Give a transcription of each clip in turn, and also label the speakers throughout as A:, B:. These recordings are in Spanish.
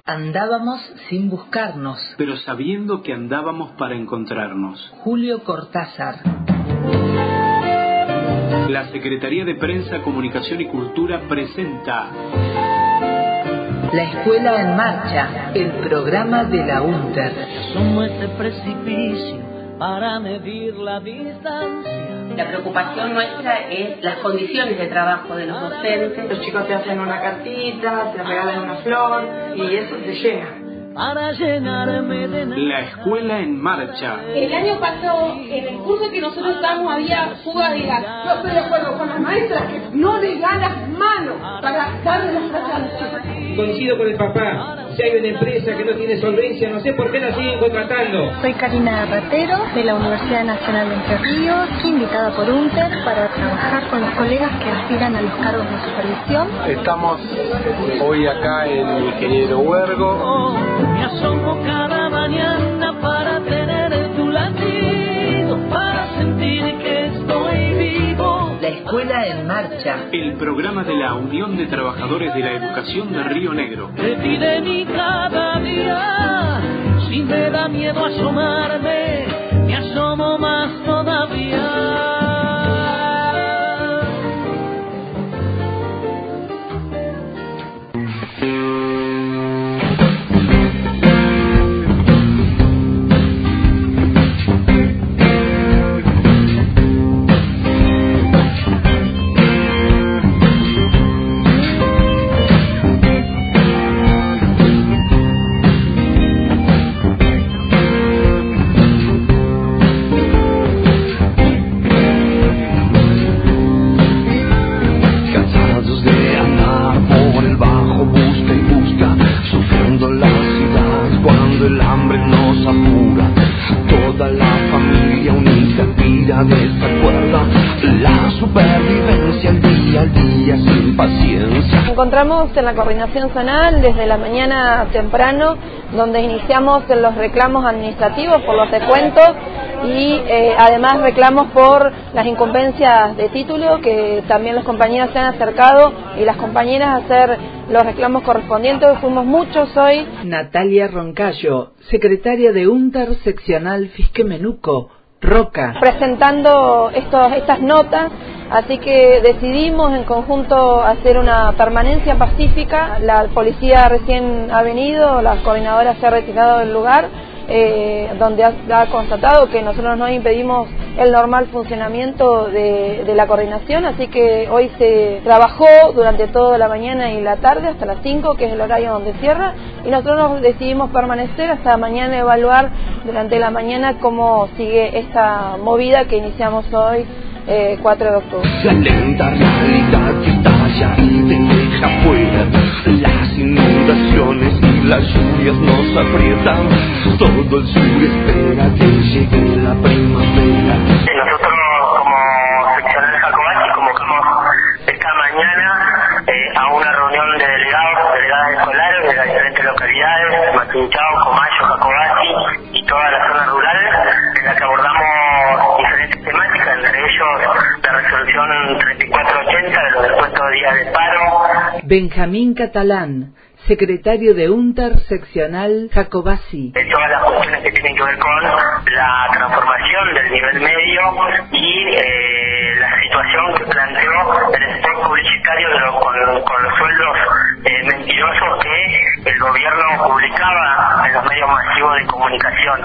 A: Andábamos sin buscarnos,
B: pero sabiendo que andábamos para encontrarnos.
A: Julio Cortázar.
B: La Secretaría de Prensa, Comunicación y Cultura presenta
A: La Escuela en Marcha, el programa de la UNTER.
C: Asomo ese precipicio para medir la distancia.
D: La preocupación nuestra es las condiciones de trabajo de los docentes.
E: Los chicos te hacen una cartita, te regalan una flor y eso te llena.
C: Para llenarme de nada.
B: La Escuela en Marcha.
F: El año pasado, en el curso que nosotros estábamos, había fuga de gas. Yo estoy de acuerdo con las maestras que no le dan las manos para darle las clases a los chicos.
G: Coincido con el papá. Si hay una empresa que no tiene solvencia, no sé por qué la siguen contratando.
H: Soy Karina Ratero, de la Universidad Nacional de Entre Ríos, invitada por UNTER para trabajar con los colegas que aspiran a los cargos de supervisión.
I: Estamos hoy acá en Ingeniero Huergo.
C: Me asomo cada mañana para tener tu latido, para sentir que estoy vivo.
A: La Escuela en Marcha,
B: El programa de la Unión de Trabajadores de la Educación de Río Negro.
C: Te pide mi cada día, si me da miedo asomarme, me asomo más todavía.
J: Nos encontramos en la coordinación zonal desde la mañana temprano, donde iniciamos los reclamos administrativos por los descuentos y además reclamos por las incumbencias de título, que también los compañeros se han acercado y las compañeras a hacer los reclamos correspondientes. Fuimos muchos hoy.
A: Natalia Roncayo, secretaria de UNTER seccional Fisquemenuco, Roca.
J: Presentando estas notas, así que decidimos en conjunto hacer una permanencia pacífica. La policía recién ha venido, la coordinadora se ha retirado del lugar, donde ha constatado que nosotros no impedimos el normal funcionamiento de la coordinación, así que hoy se trabajó durante toda la mañana y la tarde hasta las 5, que es el horario donde cierra, y nosotros decidimos permanecer hasta mañana, evaluar durante la mañana cómo sigue esta movida que iniciamos hoy, 4 de octubre.
K: La lenta realidad que estalla y te deja fuera. Las inundaciones y las lluvias nos aprietan. Todo el sur espera que llegue la primavera.
L: Nosotros como seccional Jacobasi convocamos esta mañana a una reunión de delegadas escolares de las diferentes localidades, Matinchao, Comayo, Jacobasi y todas las zonas rurales, en la que abordamos diferentes temáticas, entre ellos la resolución 3480 de los descuentos de días de paro.
A: Benjamín Catalán, secretario de UNTER seccional Jacobasi.
L: Todas las cuestiones que tienen que ver con la transformación del nivel medio y la situación que planteó el spot publicitario con los sueldos mentirosos que el gobierno publicaba en los medios masivos de comunicación.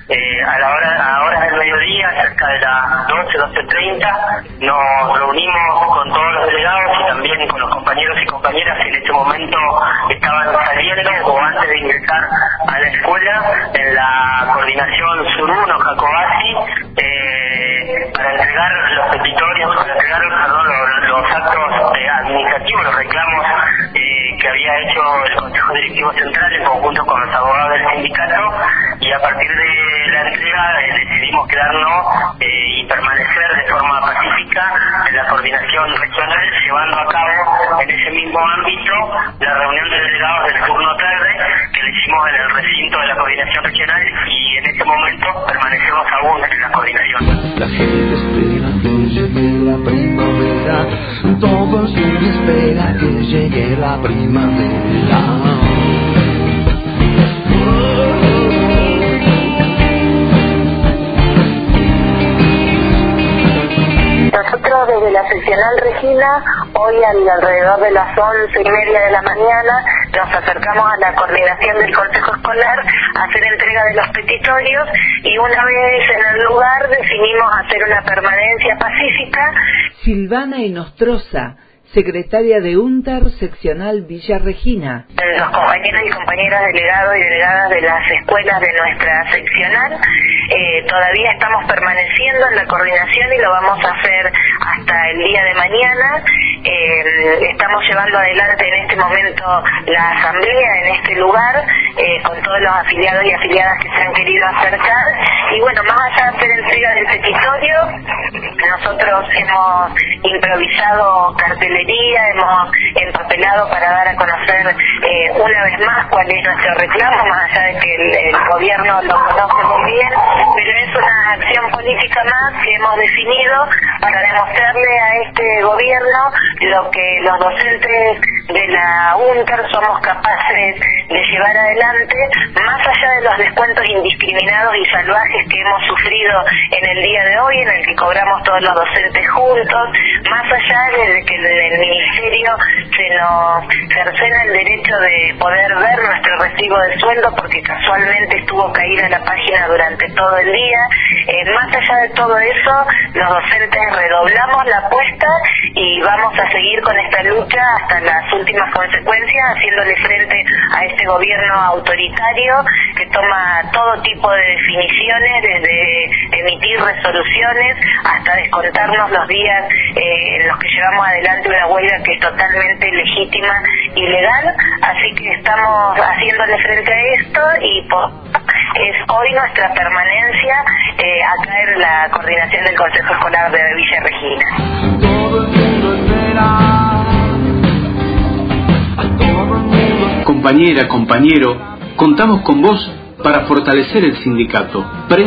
L: A horas del mediodía, cerca de las 12:30, nos reunimos con todos los delegados y también con los compañeros y compañeras que en este momento estaban saliendo o antes de ingresar a la escuela en la coordinación Sur 1 Jacobasi, para entregar los petitorios, para entregar los actos administrativos, los reclamos que había hecho el Consejo Directivo Central en conjunto con los abogados del sindicato, y a partir de la entrega decidimos quedarnos y permanecer de forma pacífica en la coordinación regional, llevando a cabo en ese mismo ámbito la reunión de delegados del turno tarde que le hicimos en el recinto de la coordinación regional, y en este momento permanecemos aún en la coordinación.
K: La gente espera que llegue la primavera, todo el sur espera que llegue la primavera.
L: Regina, hoy alrededor de las 11:30 de la mañana nos acercamos a la coordinación del Consejo Escolar a hacer entrega de los petitorios y una vez en el lugar definimos hacer una permanencia pacífica.
A: Silvana Inostroza, secretaria de UNTER seccional Villa Regina.
L: Los compañeros y compañeras delegados y delegadas de las escuelas de nuestra seccional todavía estamos permaneciendo en la coordinación y lo vamos a hacer hasta el día de mañana. Estamos llevando adelante en este momento la asamblea en este lugar con todos los afiliados y afiliadas que se han querido acercar y bueno, más allá de hacer entrega del petitorio, nosotros hemos improvisado cartelería, hemos empapelado para dar a conocer una vez más cuál es nuestro reclamo, más allá de que el gobierno lo conoce muy bien, pero es una acción política más que hemos definido para demostrarle a este gobierno lo que los docentes de la UNTER somos capaces de llevar adelante, más allá de los descuentos indiscriminados y salvajes que hemos sufrido en el día de hoy, en el que cobramos todos los docentes juntos, más allá de que desde el Ministerio se nos cercena el derecho de poder ver nuestro recibo de sueldo porque casualmente estuvo caída la página durante todo el día. Más allá de todo eso, los docentes redoblamos la apuesta y vamos a seguir con esta lucha hasta las últimas consecuencias, haciéndole frente a este gobierno autoritario que toma todo tipo de definiciones, desde emitir resoluciones hasta descontarnos los días en los que llevamos adelante una huelga que es totalmente legítima y legal, así que estamos haciéndole frente a esto y es hoy nuestra permanencia acá en la coordinación del Consejo Escolar de Villa Regina.
B: Compañera, compañero, contamos con vos para fortalecer el sindicato.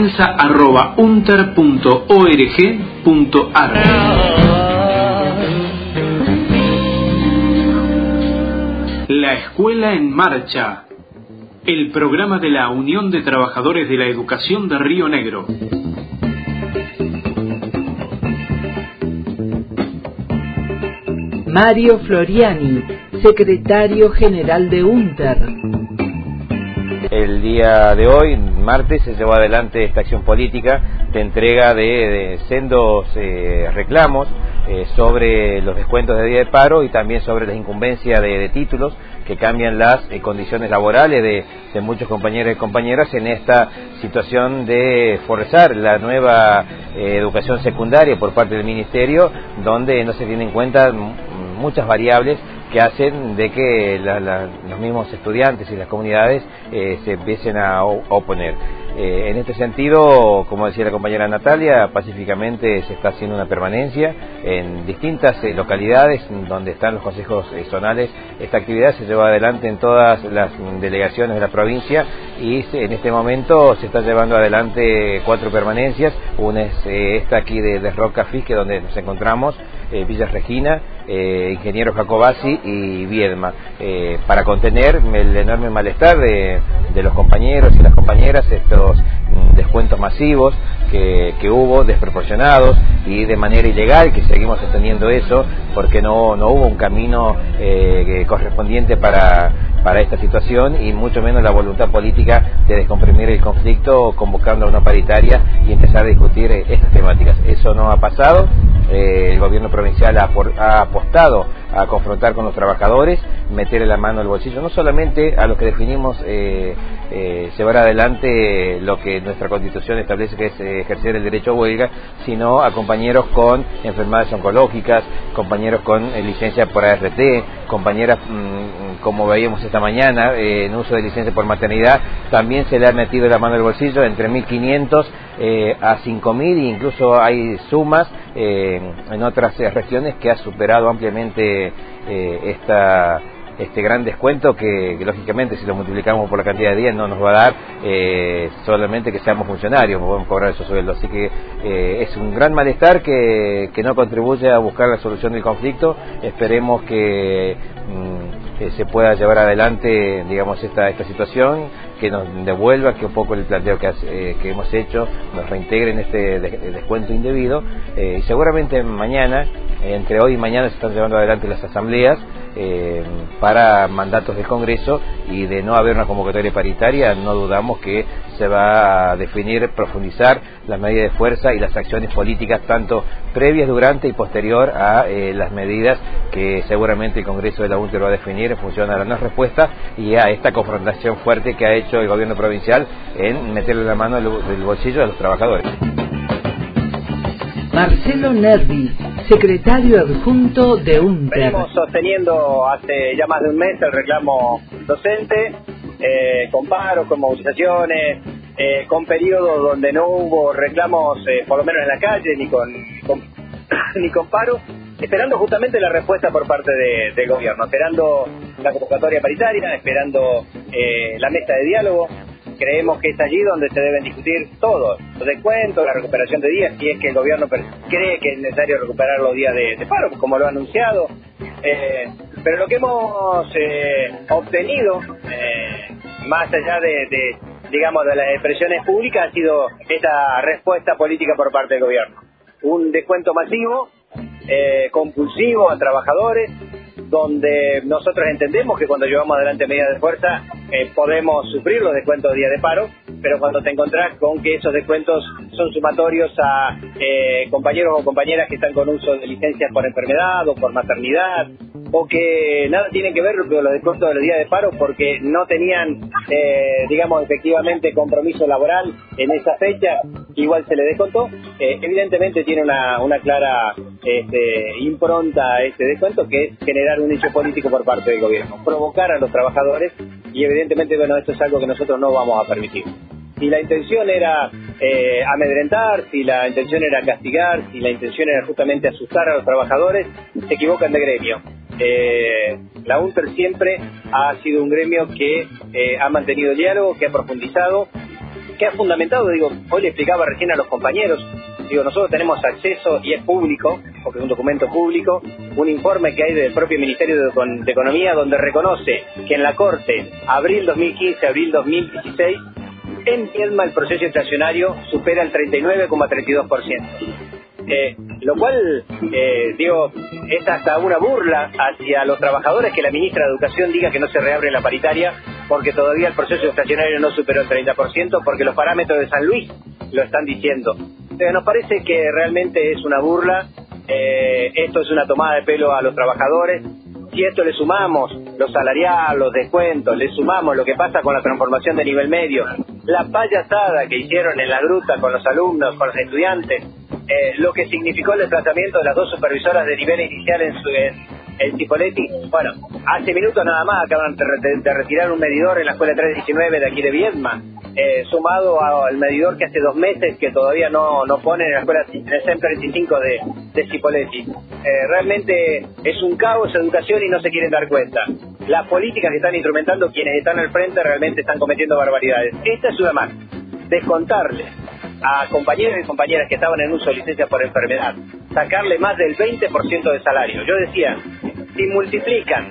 B: prensa@unter.org.ar. La Escuela en Marcha, el programa de la Unión de Trabajadores de la Educación de Río Negro.
A: Mario Floriani, secretario general de UNTER.
M: El día de hoy, martes, se llevó adelante esta acción política de entrega de sendos reclamos sobre los descuentos de día de paro y también sobre la incumbencia de títulos que cambian las condiciones laborales de muchos compañeros y compañeras en esta situación de forzar la nueva educación secundaria por parte del Ministerio, donde no se tienen en cuenta muchas variables que hacen de que los mismos estudiantes y las comunidades se empiecen a oponer. En este sentido, como decía la compañera Natalia, pacíficamente se está haciendo una permanencia en distintas localidades donde están los consejos zonales. Esta actividad se lleva adelante en todas las delegaciones de la provincia y en este momento se está llevando adelante 4 permanencias. Una es esta aquí de Roca Fisque, donde nos encontramos, Villa Regina, Ingeniero Jacobasi y Viedma, para contener el enorme malestar de los compañeros y las compañeras, estos descuentos masivos que hubo, desproporcionados y de manera ilegal, que seguimos sosteniendo eso, porque no hubo un camino correspondiente para esta situación y mucho menos la voluntad política de descomprimir el conflicto convocando a una paritaria y empezar a discutir estas temáticas. Eso no ha pasado. El gobierno provincial ha apostado a confrontar con los trabajadores, meterle la mano al bolsillo, no solamente a los que definimos llevar adelante lo que nuestra Constitución establece, que es ejercer el derecho a huelga, sino a compañeros con enfermedades oncológicas, compañeros con licencia por ART, compañeras, como veíamos esta mañana, en uso de licencia por maternidad. También se le ha metido la mano al bolsillo entre 1.500 a 5.000, e incluso hay sumas en otras regiones que ha superado ampliamente este gran descuento que lógicamente si lo multiplicamos por la cantidad de días no nos va a dar solamente que seamos funcionarios, podemos cobrar esos sueldos. Así que es un gran malestar que no contribuye a buscar la solución del conflicto. Esperemos que se pueda llevar adelante, digamos, esta situación, que nos devuelva, que un poco el planteo que hemos hecho nos reintegre en este descuento indebido, y seguramente mañana, entre hoy y mañana, se están llevando adelante las asambleas para mandatos del Congreso, y de no haber una convocatoria paritaria no dudamos que se va a definir, profundizar las medidas de fuerza y las acciones políticas, tanto previas, durante y posterior a las medidas que seguramente el Congreso de la UNTER va a definir en función a la no respuesta y a esta confrontación fuerte que ha hecho el gobierno provincial en meterle la mano del bolsillo a los trabajadores.
A: Marcelo Nervi, secretario adjunto de UNTER.
N: Venimos sosteniendo hace ya más de un mes el reclamo docente, con paros, con movilizaciones, con periodos donde no hubo reclamos, por lo menos en la calle, ni con paro, esperando justamente la respuesta por parte del gobierno, esperando la convocatoria paritaria, esperando la mesa de diálogo. Creemos que es allí donde se deben discutir todos los descuentos, la recuperación de días, si es que el gobierno cree que es necesario recuperar los días de paro, como lo ha anunciado. Pero lo que hemos obtenido, más allá digamos, de las expresiones públicas, ha sido esta respuesta política por parte del gobierno. Un descuento masivo, compulsivo a trabajadores, donde nosotros entendemos que cuando llevamos adelante medidas de fuerza podemos sufrir los descuentos de días de paro, pero cuando te encontrás con que esos descuentos son sumatorios a compañeros o compañeras que están con uso de licencias por enfermedad o por maternidad, o que nada tienen que ver con los descuentos de los días de paro porque no tenían, digamos, efectivamente compromiso laboral en esa fecha, igual se le descontó, evidentemente tiene una clara impronta este descuento, que es generar un hecho político por parte del gobierno, provocar a los trabajadores, y evidentemente, bueno, esto es algo que nosotros no vamos a permitir. Si la intención era amedrentar, si la intención era castigar, si la intención era justamente asustar a los trabajadores, se equivocan de gremio. La UNTER siempre ha sido un gremio que ha mantenido el diálogo, que ha profundizado, que ha fundamentado, hoy le explicaba recién a los compañeros, nosotros tenemos acceso, y es público, porque es un documento público, un informe que hay del propio Ministerio de Economía, donde reconoce que en la Corte, abril 2015, abril 2016, en Viedma el proceso inflacionario supera el 39,32%. Lo cual, es hasta una burla hacia los trabajadores que la ministra de Educación diga que no se reabre la paritaria porque todavía el proceso inflacionario no superó el 30%, porque los parámetros de San Luis lo están diciendo. Nos parece que realmente es una burla, esto es una tomada de pelo a los trabajadores. Si a esto le sumamos los salariales, los descuentos, le sumamos lo que pasa con la transformación de nivel medio, la payasada que hicieron en la gruta con los alumnos, con los estudiantes, lo que significó el desplazamiento de las dos supervisoras de nivel inicial en Cipolletti. Bueno, hace minutos nada más acaban de retirar un medidor en la escuela 319 de aquí de Viedma, sumado al medidor que hace 2 meses que todavía no ponen en la escuela, en el CEM 35 de Cipolletti. Realmente es un caos educación y no se quieren dar cuenta. Las políticas que están instrumentando quienes están al frente realmente están cometiendo barbaridades. Esta es una más, descontarle a compañeros y compañeras que estaban en uso de licencia por enfermedad, sacarle más del 20% de salario. Yo decía, si multiplican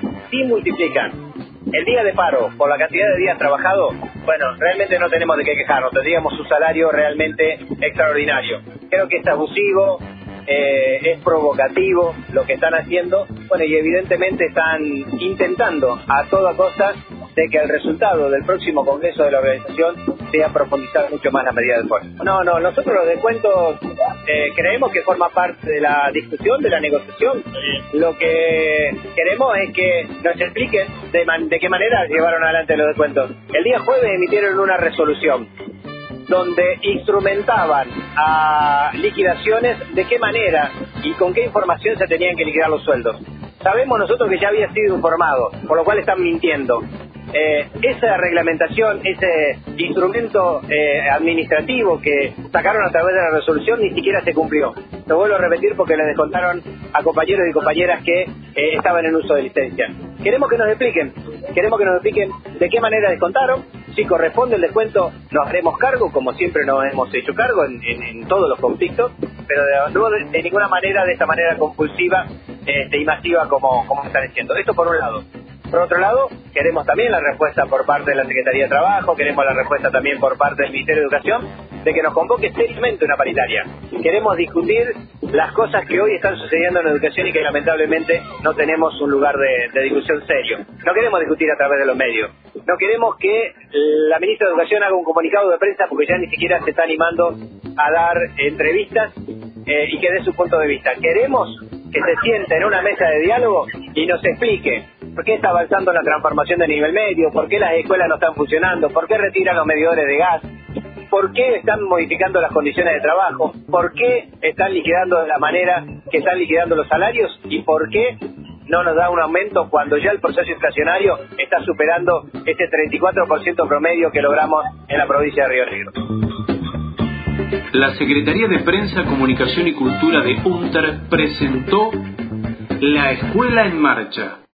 N: el día de paro por la cantidad de días trabajados, bueno, realmente no tenemos de qué quejarnos, tendríamos un salario realmente extraordinario. Creo que es abusivo, es provocativo lo que están haciendo, bueno, y evidentemente están intentando a toda costa de que el resultado del próximo congreso de la organización sea profundizar mucho más la medida de fuerza. No, nosotros los descuentos creemos que forma parte de la discusión, de la negociación. Lo que queremos es que nos expliquen de qué manera llevaron adelante los descuentos. El día jueves emitieron una resolución donde instrumentaban a liquidaciones de qué manera y con qué información se tenían que liquidar los sueldos. Sabemos nosotros que ya había sido informado, por lo cual están mintiendo. Esa reglamentación, ese instrumento administrativo que sacaron a través de la resolución ni siquiera se cumplió. Lo vuelvo a repetir porque le descontaron a compañeros y compañeras que estaban en uso de licencia. queremos que nos expliquen de qué manera descontaron. Si corresponde el descuento, nos haremos cargo, como siempre nos hemos hecho cargo en todos los conflictos, pero de ninguna manera, de esta manera compulsiva y masiva como están diciendo. Esto por un lado. Por otro lado, queremos también la respuesta por parte de la Secretaría de Trabajo, queremos la respuesta también por parte del Ministerio de Educación, de que nos convoque seriamente una paritaria. Queremos discutir las cosas que hoy están sucediendo en la educación y que lamentablemente no tenemos un lugar de discusión serio. No queremos discutir a través de los medios. No queremos que la ministra de Educación haga un comunicado de prensa porque ya ni siquiera se está animando a dar entrevistas y que dé su punto de vista. Queremos que se siente en una mesa de diálogo y nos explique por qué está avanzando la transformación de nivel medio, por qué las escuelas no están funcionando, por qué retiran los medidores de gas, por qué están modificando las condiciones de trabajo, por qué están liquidando de la manera que están liquidando los salarios y por qué no nos da un aumento cuando ya el proceso inflacionario está superando ese 34% promedio que logramos en la provincia de Río Negro.
B: La Secretaría de Prensa, Comunicación y Cultura de UNTER presentó La Escuela en Marcha.